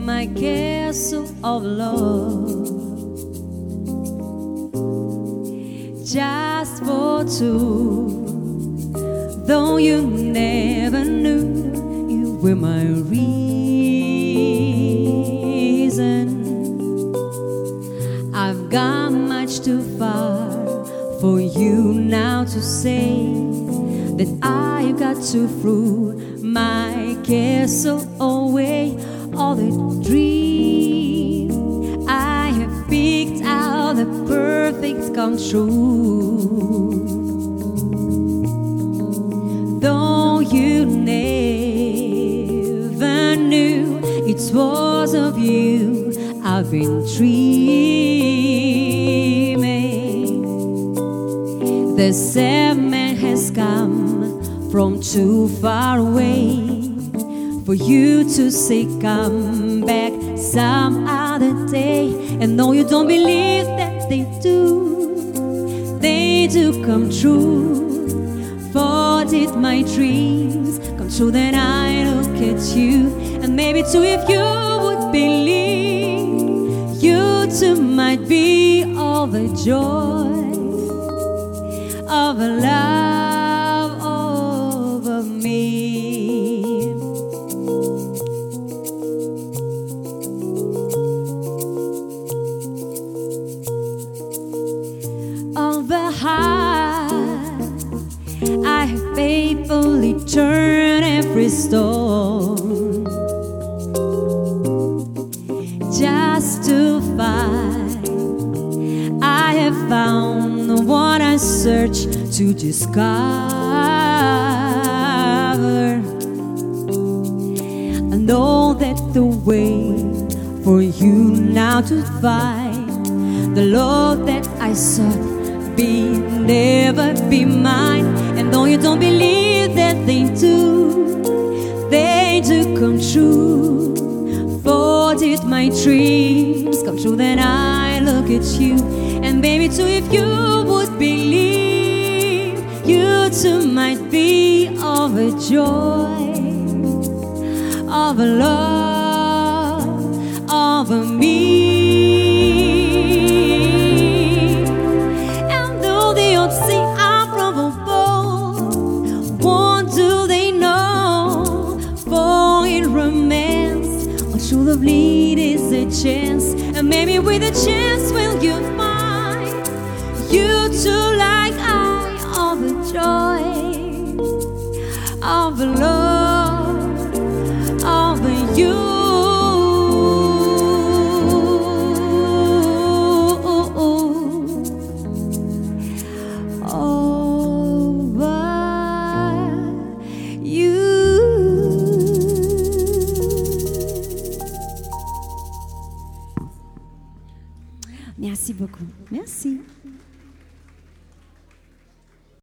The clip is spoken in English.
my castle of love, just for two. Though you never knew you were my reason, I've gone much too far for you now to say that I've got to throw my castle away. All the dreams I have picked out, the perfect come true. Though you never knew it was of you I've been dreaming. The same man has come from too far away for you to say come back some other day. And though you don't believe that they do come true. For did my dreams come true, then I look at you. And maybe too, if you would believe, you too might be all the joy of a love over me. Of the heart I have faithfully turned every stone, just to find I have found what I search to discover. I know that the way for you now to find the love that I sought never be mine. And though you don't believe that they do come true. For did my dreams come true, then I look at you. And baby too, if you would believe, you too might be of a joy of a love of a me. See, I'm lovable. What do they know? For in romance, or true love need is a chance. And maybe with a chance will you find you too like I, all the joy of the love of you. Merci beaucoup. Merci.